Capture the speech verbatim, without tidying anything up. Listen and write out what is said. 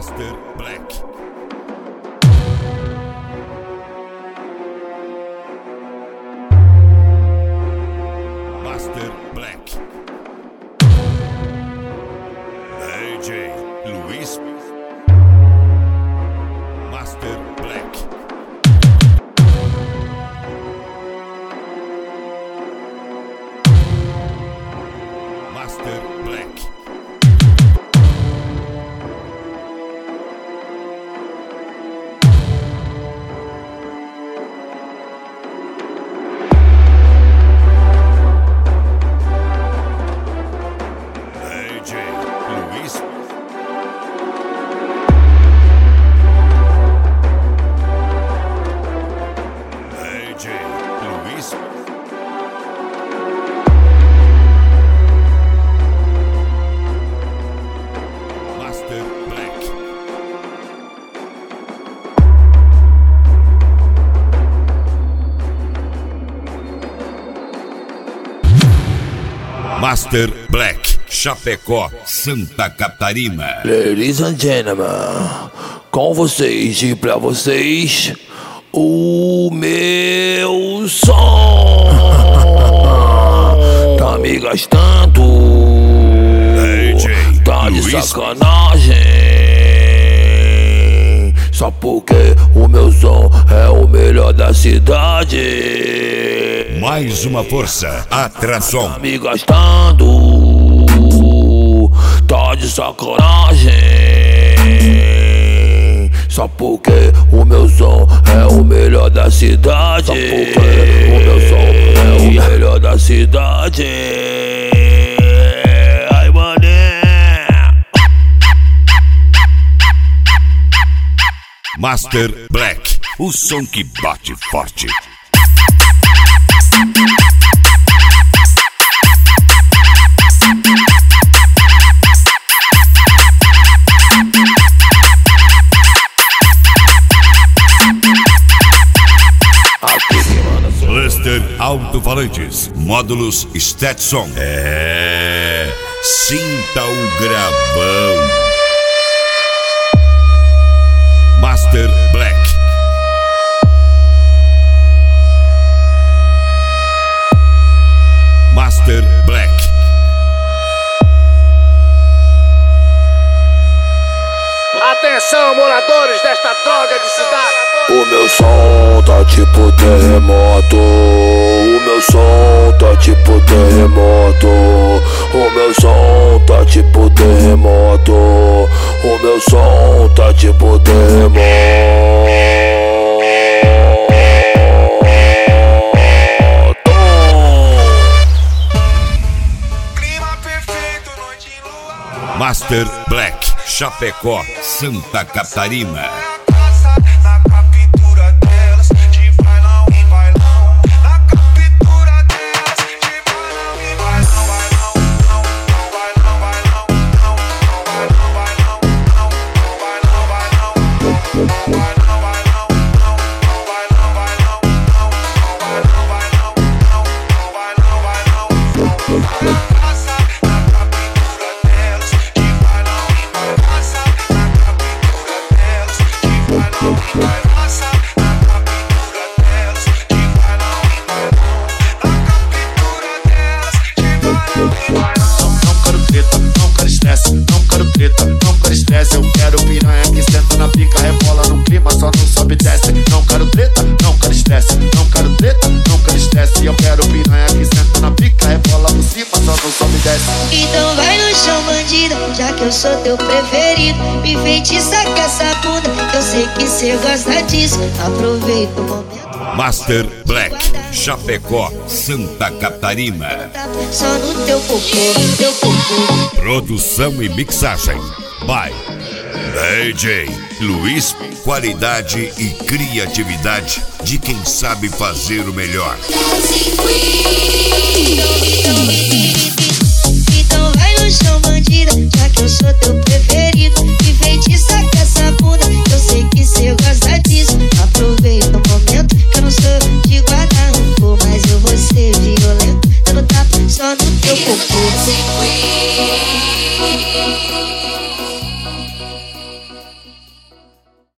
Master Black. Master Black. D J Luiz. Master Black. Master Black. D J Luiz. D J Luiz. Master Black. Master Black. Chapecó, Santa Catarina. Ladies and gentlemen, com vocês e pra vocês, o meu som. Tá me gastando, D J tá de Luiz. sacanagem. Só porque o meu som é o melhor da cidade. Mais uma força. Atração. Tá me gastando, tá de sacanagem. Só porque o meu som é o melhor da cidade. Só porque o meu som é o melhor da cidade. Ai, mané. Master Black. O som que bate forte. Cluster Alto-Falantes, módulos Stetson. É, sinta o gravão. Master Black. Master Black. Atenção, moradores desta droga de cidade. O meu som tá tipo terremoto. O meu som tá tipo terremoto. O meu som tá tipo terremoto. O meu som tá tipo terremoto. Clima perfeito, noite em lua. Master Black. Chapecó, Santa Catarina. Passa na captura delas, de bailão em bailão. Na captura delas, de bailão em bailão. Bailão, bailão, bailão, bailão, bailão, bailão, bailão, bailão, passa na captura delas, de bailão em bailão. Passa na captura delas, de bailão em bailão. Passa na captura delas, de bailão em bailão. Na captura delas, de bailão em bailão. Não, não quero treta, não quero estresse, não quero treta, não quero estresse. Eu quero piranha que senta na pica, rebola no clima, só não sobe e desce. Não quero treta, não quero estresse, não quero treta, não quero estresse. Eu quero piranha que senta na pica, rebola por cima, só não sobe e desce. Então vai no chão, bandida, já que eu sou teu preferido. Me feitiça com essa bunda, eu sei que cê gosta disso. Aproveita o momento. Master Black. Chapecó, Santa Catarina. Só no teu cocô, no teu cocô. Produção e mixagem by D J Luiz. Qualidade e criatividade de quem sabe fazer o melhor. Então vai no chão, bandida, já que eu sou teu preferido. Me feitiça com essa bunda, eu sei que cê gosta disso. Aproveita o momento, que eu não sou de guardar rancor, mas eu vou ser violento, dando tapa só no teu cocô.